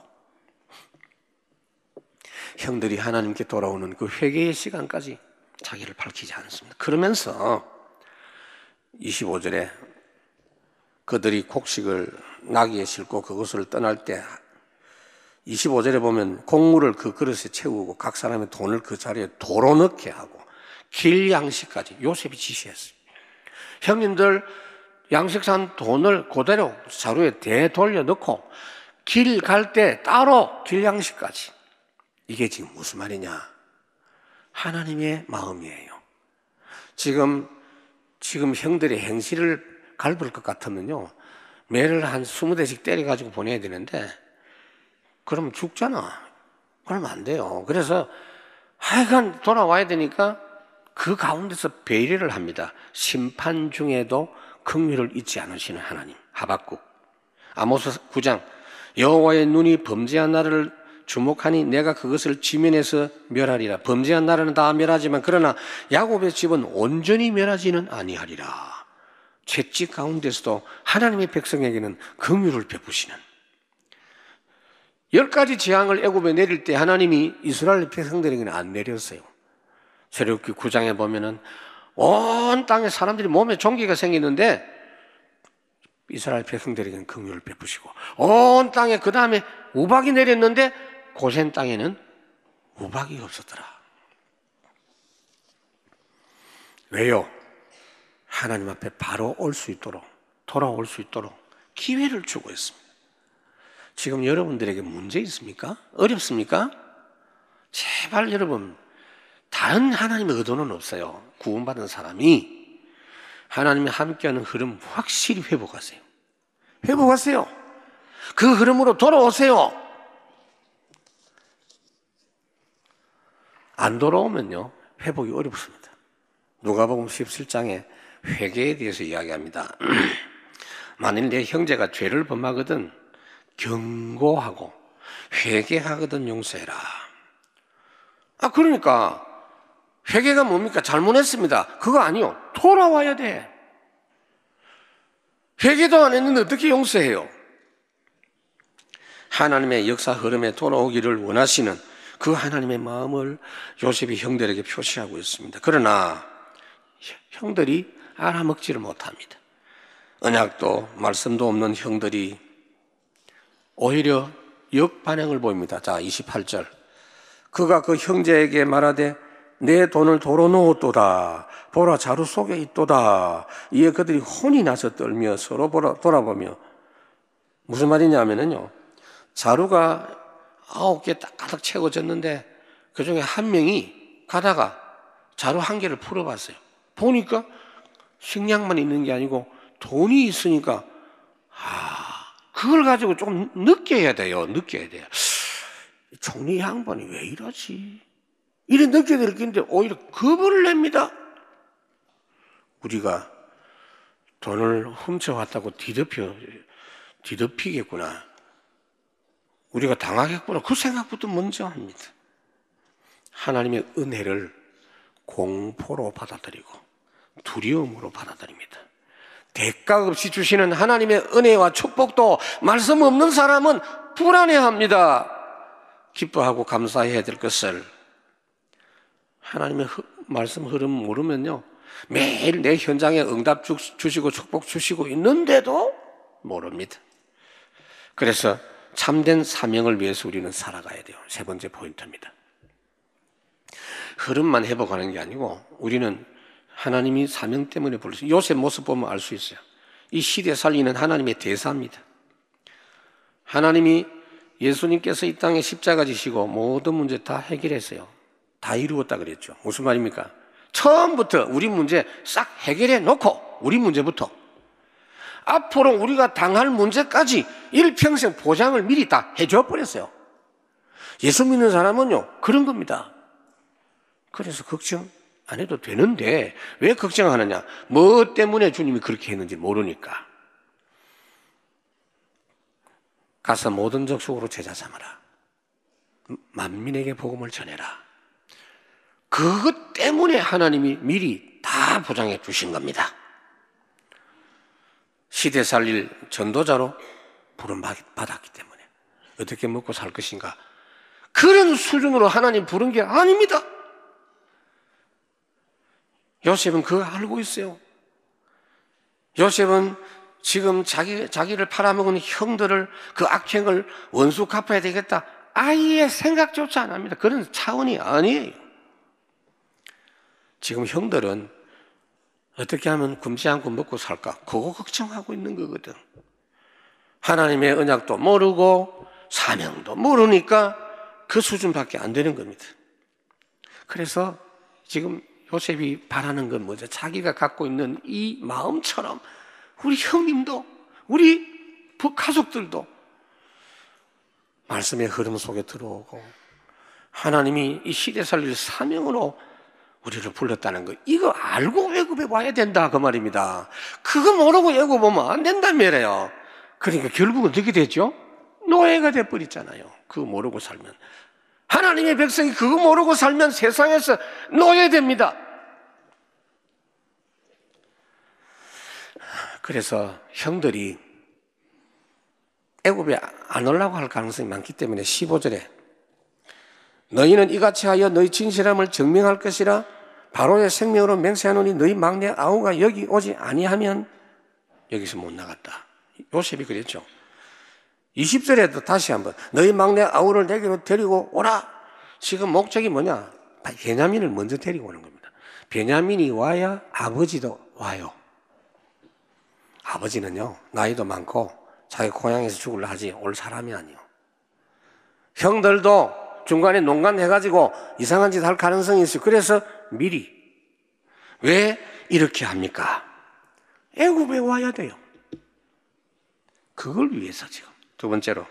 형들이 하나님께 돌아오는 그 회개의 시간까지 자기를 밝히지 않습니다. 그러면서 25절에 그들이 곡식을 나귀에 싣고 그곳을 떠날 때 25절에 보면 곡물을 그 그릇에 채우고 각 사람의 돈을 그 자리에 도로 넣게 하고 길 양식까지 요셉이 지시했어요. 형님들 양식 산 돈을 그대로 자루에 되돌려 넣고 길 갈 때 따로 길 양식까지. 이게 지금 무슨 말이냐? 하나님의 마음이에요. 지금 형들의 행실을 갈볼 것 같으면요, 매를 한 20대씩 때려가지고 보내야 되는데 그러면 죽잖아. 그러면 안 돼요. 그래서 하여간 돌아와야 되니까 그 가운데서 배려를 합니다. 심판 중에도 긍휼을 잊지 않으시는 하나님. 하박국. 아모스 9장. 여호와의 눈이 범죄한 나라를 주목하니 내가 그것을 지면에서 멸하리라. 범죄한 나라는 다 멸하지만 그러나 야곱의 집은 온전히 멸하지는 아니하리라. 채찍 가운데서도 하나님의 백성에게는 긍휼을 베푸시는. 10가지 재앙을 애굽에 내릴 때 하나님이 이스라엘 백성들에게는 안 내렸어요. 출애굽기 9장에 보면은 온 땅에 사람들이 몸에 종기가 생기는데 이스라엘 백성들에게는 긍휼을 베푸시고, 온 땅에 그 다음에 우박이 내렸는데 고센 땅에는 우박이 없었더라. 왜요? 하나님 앞에 바로 올 수 있도록, 돌아올 수 있도록 기회를 주고 있습니다. 지금 여러분들에게 문제 있습니까? 어렵습니까? 제발 여러분, 다른 하나님의 의도는 없어요. 구원받은 사람이 하나님이 함께하는 흐름 확실히 회복하세요. 회복하세요. 그 흐름으로 돌아오세요. 안 돌아오면요, 회복이 어렵습니다. 누가복음 17장에 회개에 대해서 이야기합니다. 만일 내 형제가 죄를 범하거든 경고하고 회개하거든 용서해라. 그러니까 회개가 뭡니까? 잘못했습니다. 그거 아니요. 돌아와야 돼. 회개도 안 했는데 어떻게 용서해요? 하나님의 역사 흐름에 돌아오기를 원하시는 그 하나님의 마음을 요셉이 형들에게 표시하고 있습니다. 그러나 형들이 알아먹지를 못합니다. 언약도 말씀도 없는 형들이 오히려 역반응을 보입니다. 자, 28절. 그가 그 형제에게 말하되 내 돈을 도로 놓았도다. 보라, 자루 속에 있도다. 이에 그들이 혼이 나서 떨며 서로 돌아보며. 무슨 말이냐면요, 자루가 9개 딱 가득 채워졌는데 그 중에 한 명이 가다가 자루 1개를 풀어봤어요. 보니까 식량만 있는 게 아니고 돈이 있으니까 그걸 가지고 조금 느껴야 돼요. 느껴야 돼요. 총리 양반이 왜 이러지? 이래 느껴야 될 게 있는데 오히려 겁을 냅니다. 우리가 돈을 훔쳐왔다고 뒤덮이겠구나. 우리가 당하겠구나. 그 생각부터 먼저 합니다. 하나님의 은혜를 공포로 받아들이고 두려움으로 받아들입니다. 대가 없이 주시는 하나님의 은혜와 축복도 말씀 없는 사람은 불안해합니다. 기뻐하고 감사해야 될 것을 하나님의 말씀 흐름 모르면요, 매일 내 현장에 응답 주시고 축복 주시고 있는데도 모릅니다. 그래서 참된 사명을 위해서 우리는 살아가야 돼요. 세 번째 포인트입니다. 흐름만 회복하는 게 아니고 우리는 하나님이 사명 때문에 불렀어요. 요셉 모습 보면 알 수 있어요. 이 시대 살리는 하나님의 대사입니다. 하나님이 예수님께서 이 땅에 십자가 지시고 모든 문제 다 해결했어요. 다 이루었다 그랬죠. 무슨 말입니까? 처음부터 우리 문제 싹 해결해 놓고, 우리 문제부터 앞으로 우리가 당할 문제까지 일평생 보장을 미리 다 해줘 버렸어요. 예수 믿는 사람은요, 그런 겁니다. 그래서 걱정 안 해도 되는데 왜 걱정하느냐? 뭐 때문에 주님이 그렇게 했는지 모르니까. 가서 모든 족속으로 제자 삼아라. 만민에게 복음을 전해라. 그것 때문에 하나님이 미리 다 보장해 주신 겁니다. 시대 살릴 전도자로 부름받았기 때문에 어떻게 먹고 살 것인가, 그런 수준으로 하나님 부른 게 아닙니다. 요셉은 그거 알고 있어요. 요셉은 지금 자기를 팔아먹은 형들을, 그 악행을 원수 갚아야 되겠다, 아예 생각조차 안 합니다. 그런 차원이 아니에요. 지금 형들은 어떻게 하면 굶지 않고 먹고 살까, 그거 걱정하고 있는 거거든. 하나님의 언약도 모르고 사명도 모르니까 그 수준밖에 안 되는 겁니다. 그래서 지금 요셉이 바라는 건 뭐죠? 자기가 갖고 있는 이 마음처럼 우리 형님도, 우리 가족들도 말씀의 흐름 속에 들어오고 하나님이 이 시대 살릴 사명으로 우리를 불렀다는 거, 이거 알고 애굽에 와야 된다 그 말입니다. 그거 모르고 애굽 오면 안 된다는 말이에요. 그러니까 결국은 어떻게 됐죠? 노예가 돼버렸잖아요. 그거 모르고 살면. 하나님의 백성이 그거 모르고 살면 세상에서 노예됩니다. 그래서 형들이 애굽에 안 오려고 할 가능성이 많기 때문에 15절에 너희는 이같이 하여 너희 진실함을 증명할 것이라 바로의 생명으로 맹세하노니 너희 막내 아우가 여기 오지 아니하면 여기서 못 나갔다. 요셉이 그랬죠. 20절에도 다시 한번 너희 막내 아우를 내게로 데리고 오라. 지금 목적이 뭐냐? 베냐민을 먼저 데리고 오는 겁니다. 베냐민이 와야 아버지도 와요. 아버지는요, 나이도 많고 자기 고향에서 죽을라 하지 올 사람이 아니요. 형들도 중간에 농간해가지고 이상한 짓 할 가능성이 있어요. 그래서 미리. 왜 이렇게 합니까? 애굽에 와야 돼요. 그걸 위해서 지금. 두 번째로,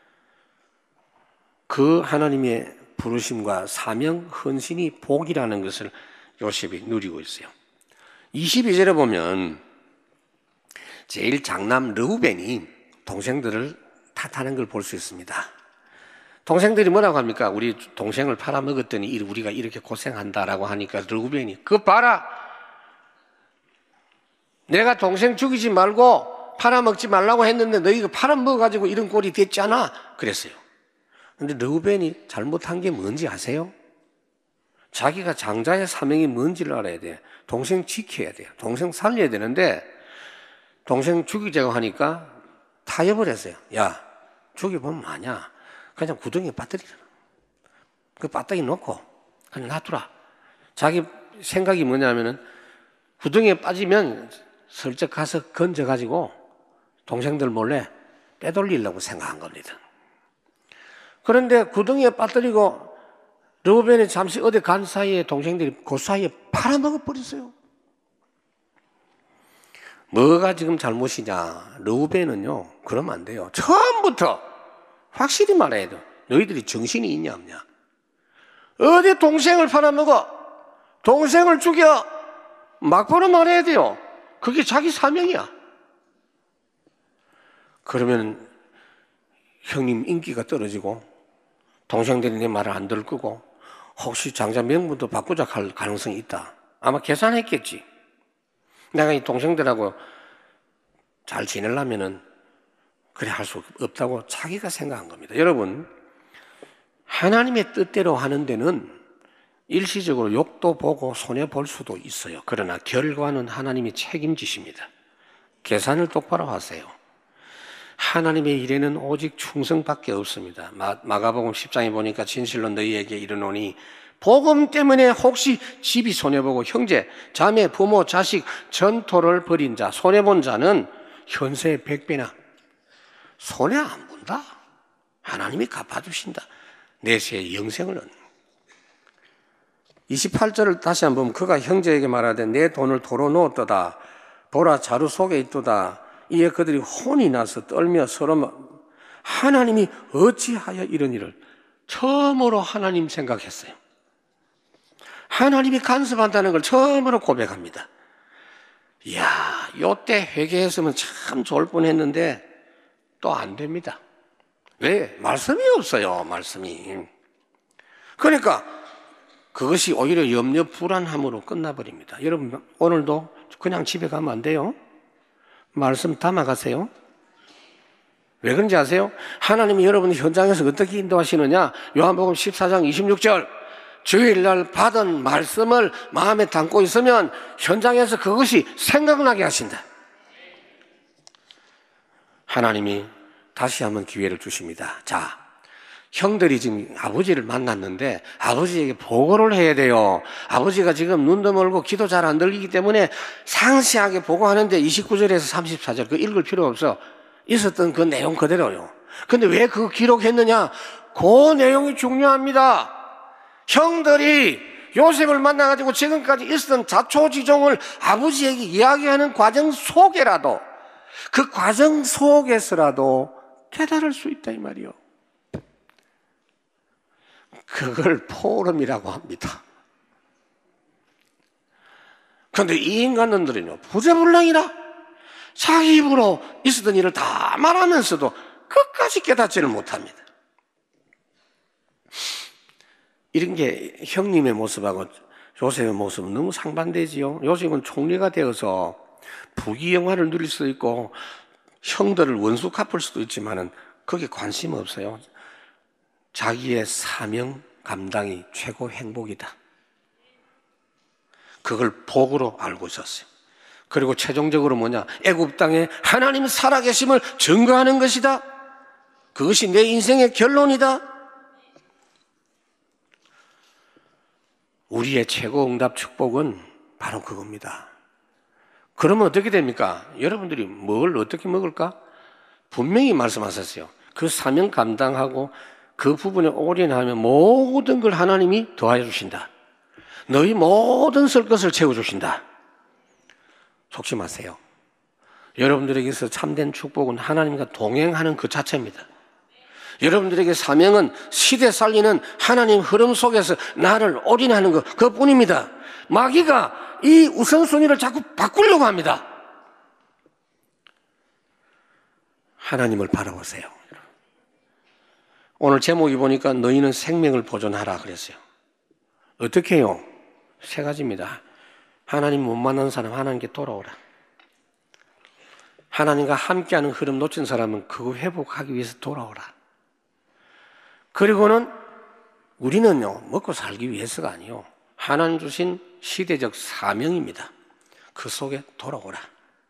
그 하나님의 부르심과 사명, 헌신이 복이라는 것을 요셉이 누리고 있어요. 22절에 보면 제일 장남 르우벤이 동생들을 탓하는 걸 볼 수 있습니다. 동생들이 뭐라고 합니까? 우리 동생을 팔아먹었더니 우리가 이렇게 고생한다라고 하니까 르우벤이 그거 봐라, 내가 동생 죽이지 말고 팔아먹지 말라고 했는데 너희가 팔아먹어가지고 이런 꼴이 됐잖아 그랬어요. 근데 르우벤이 잘못한 게 뭔지 아세요? 자기가 장자의 사명이 뭔지를 알아야 돼. 동생 지켜야 돼요. 동생 살려야 되는데 동생 죽이자고 하니까 타협을 했어요. 야, 죽여보면 뭐하냐, 그냥 구덩이에 빠뜨리라. 그 빠뜨기 놓고 그냥 놔두라. 자기 생각이 뭐냐면은 구덩이에 빠지면 슬쩍 가서 건져가지고 동생들 몰래 빼돌리려고 생각한 겁니다. 그런데 구덩이에 빠뜨리고 르우벤이 잠시 어디 간 사이에 동생들이 그 사이에 팔아먹어 버렸어요. 뭐가 지금 잘못이냐? 르우벤은요, 그러면 안 돼요. 처음부터 확실히 말해야 돼요. 너희들이 정신이 있냐 없냐? 어디 동생을 팔아먹어? 동생을 죽여? 막바로 말해야 돼요. 그게 자기 사명이야. 그러면 형님 인기가 떨어지고 동생들이 내 말을 안 들을 거고 혹시 장자 명분도 바꾸자 할 가능성이 있다. 아마 계산했겠지. 내가 이 동생들하고 잘 지내려면은 그래 할 수 없다고 자기가 생각한 겁니다. 여러분, 하나님의 뜻대로 하는 데는 일시적으로 욕도 보고 손해볼 수도 있어요. 그러나 결과는 하나님이 책임지십니다. 계산을 똑바로 하세요. 하나님의 일에는 오직 충성밖에 없습니다. 마가복음 10장에 보니까 진실로 너희에게 이르노니 복음 때문에 혹시 집이 손해보고 형제, 자매, 부모, 자식, 전토를 벌인 자, 손해본 자는 현세의 100배나 손해 안 본다. 하나님이 갚아주신다. 내세의 영생을 얻는. 28절을 다시 한번 보면 그가 형제에게 말하되 내 돈을 도로 놓았도다. 보라 자루 속에 있도다. 이에 그들이 혼이 나서 떨며 서로 하나님이 어찌하여 이런 일을 처음으로 하나님 생각했어요. 하나님이 간섭한다는 걸 처음으로 고백합니다. 이야, 요때 회개했으면 참 좋을 뻔했는데 또 안 됩니다. 왜? 말씀이 없어요. 말씀이. 그러니까 그것이 오히려 염려 불안함으로 끝나버립니다. 여러분 오늘도 그냥 집에 가면 안 돼요. 말씀 담아가세요. 왜 그런지 아세요? 하나님이 여러분 현장에서 어떻게 인도하시느냐? 요한복음 14장 26절, 주일날 받은 말씀을 마음에 담고 있으면 현장에서 그것이 생각나게 하신다. 하나님이 다시 한번 기회를 주십니다. 자, 형들이 지금 아버지를 만났는데 아버지에게 보고를 해야 돼요. 아버지가 지금 눈도 멀고 귀도 잘 안 들리기 때문에 상세하게 보고하는데 29절에서 34절 그 읽을 필요 없어. 있었던 그 내용 그대로요. 근데 왜 그거 기록했느냐? 그 내용이 중요합니다. 형들이 요셉을 만나가지고 지금까지 있었던 자초지종을 아버지에게 이야기하는 과정 속에라도, 그 과정 속에서라도 깨달을 수 있다 이 말이요. 그걸 포럼이라고 합니다. 그런데 이 인간들은요, 부재불량이라 자기 입으로 있었던 일을 다 말하면서도 끝까지 깨닫지를 못합니다. 이런 게 형님의 모습하고 요셉의 모습은 너무 상반되지요. 요셉은 총리가 되어서 부귀영화를 누릴 수도 있고 형들을 원수 갚을 수도 있지만은 거기에 관심 없어요. 자기의 사명 감당이 최고 행복이다. 그걸 복으로 알고 있었어요. 그리고 최종적으로 뭐냐? 애굽 땅에 하나님 살아계심을 증거하는 것이다. 그것이 내 인생의 결론이다. 우리의 최고 응답 축복은 바로 그겁니다. 그러면 어떻게 됩니까? 여러분들이 뭘 어떻게 먹을까? 분명히 말씀하셨어요. 그 사명 감당하고 그 부분에 올인하면 모든 걸 하나님이 더하여 주신다. 너희 모든 쓸 것을 채워주신다. 속지 마세요. 여러분들에게서 참된 축복은 하나님과 동행하는 그 자체입니다. 여러분들에게 사명은 시대 살리는 하나님 흐름 속에서 나를 올인하는 것, 그것뿐입니다. 마귀가 이 우선순위를 자꾸 바꾸려고 합니다. 하나님을 바라보세요. 오늘 제목이 보니까 너희는 생명을 보존하라 그랬어요. 어떻게 해요? 세 가지입니다. 하나님 못 만난 사람 하나님께 돌아오라. 하나님과 함께하는 흐름 놓친 사람은 그거 회복하기 위해서 돌아오라. 그리고는 우리는요, 먹고 살기 위해서가 아니요, 하나님 주신 시대적 사명입니다. 그 속에 돌아오라.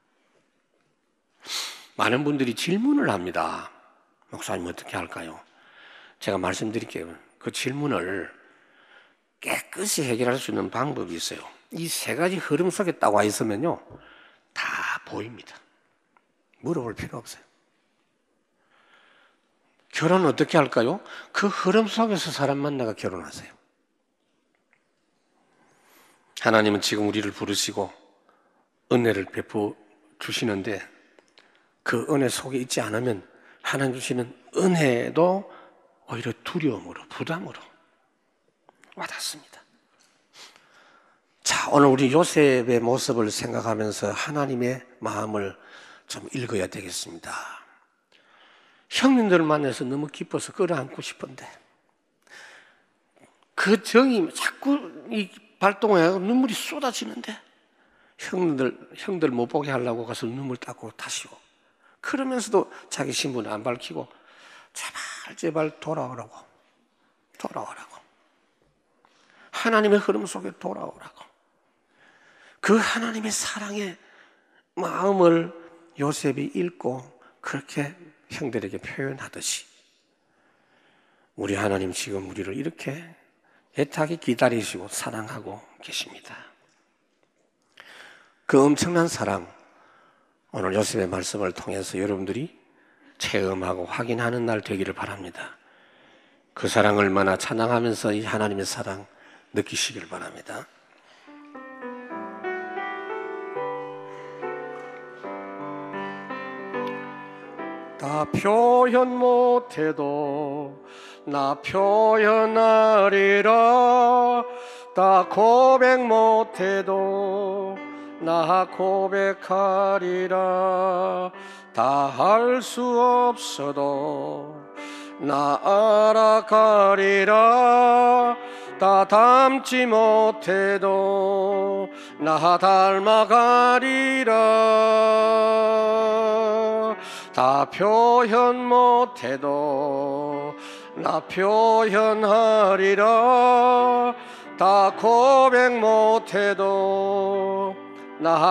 많은 분들이 질문을 합니다. 목사님 어떻게 할까요? 제가 말씀드릴게요. 그 질문을 깨끗이 해결할 수 있는 방법이 있어요. 이 세 가지 흐름 속에 딱 와 있으면요, 다 보입니다. 물어볼 필요 없어요. 결혼 어떻게 할까요? 그 흐름 속에서 사람 만나가 결혼하세요. 하나님은 지금 우리를 부르시고 은혜를 베풀어 주시는데 그 은혜 속에 있지 않으면 하나님 주시는 은혜도 오히려 두려움으로, 부담으로 와닿습니다. 자, 오늘 우리 요셉의 모습을 생각하면서 하나님의 마음을 좀 읽어야 되겠습니다. 형님들을 만나서 너무 기뻐서 끌어안고 싶은데 그 정이 자꾸 이 발동을 하고 눈물이 쏟아지는데 형들 못 보게 하려고 가서 눈물 닦고 다시 오고, 그러면서도 자기 신분을 안 밝히고 제발 돌아오라고 하나님의 흐름 속에 돌아오라고. 그 하나님의 사랑의 마음을 요셉이 읽고 그렇게 형들에게 표현하듯이 우리 하나님 지금 우리를 이렇게 애타게 기다리시고 사랑하고 계십니다. 그 엄청난 사랑, 오늘 요셉의 말씀을 통해서 여러분들이 체험하고 확인하는 날 되기를 바랍니다. 그 사랑을 얼마나 찬양하면서 이 하나님의 사랑 느끼시길 바랍니다. 다 표현 못해도 나 표현하리라. 다 고백 못해도 나 고백하리라. 다 할 수 없어도 나 알아가리라. 다 닮지 못해도 나 닮아가리라. 다 표현 못해도 나 표현하리라. 다 고백 못해도 나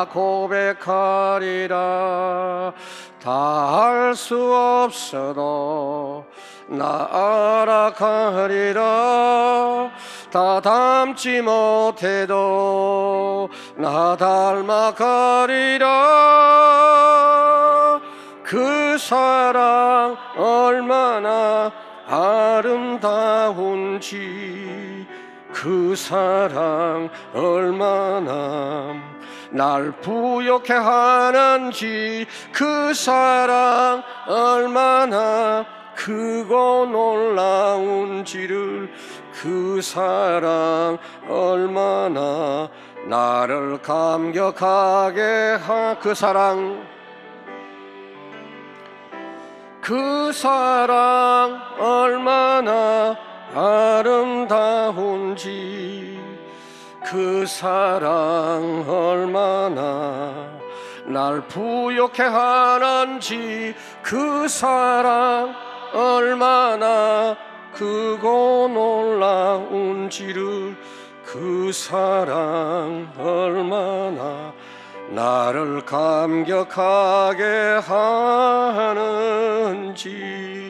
고백하리라. 다 할 수 없어도 나 알아가리라. 다 닮지 못해도 나 닮아가리라. 그 사랑 얼마나 아름다운지, 그 사랑 얼마나 날 부욕해 하는지, 그 사랑 얼마나 크고 놀라운지를, 그 사랑 얼마나 나를 감격하게 그 사랑, 그 사랑 얼마나 아름다운지, 그 사랑 얼마나 날 부욕해 하는지, 그 사랑 얼마나 크고 놀라운지를, 그 사랑 얼마나 나를 감격하게 하는지.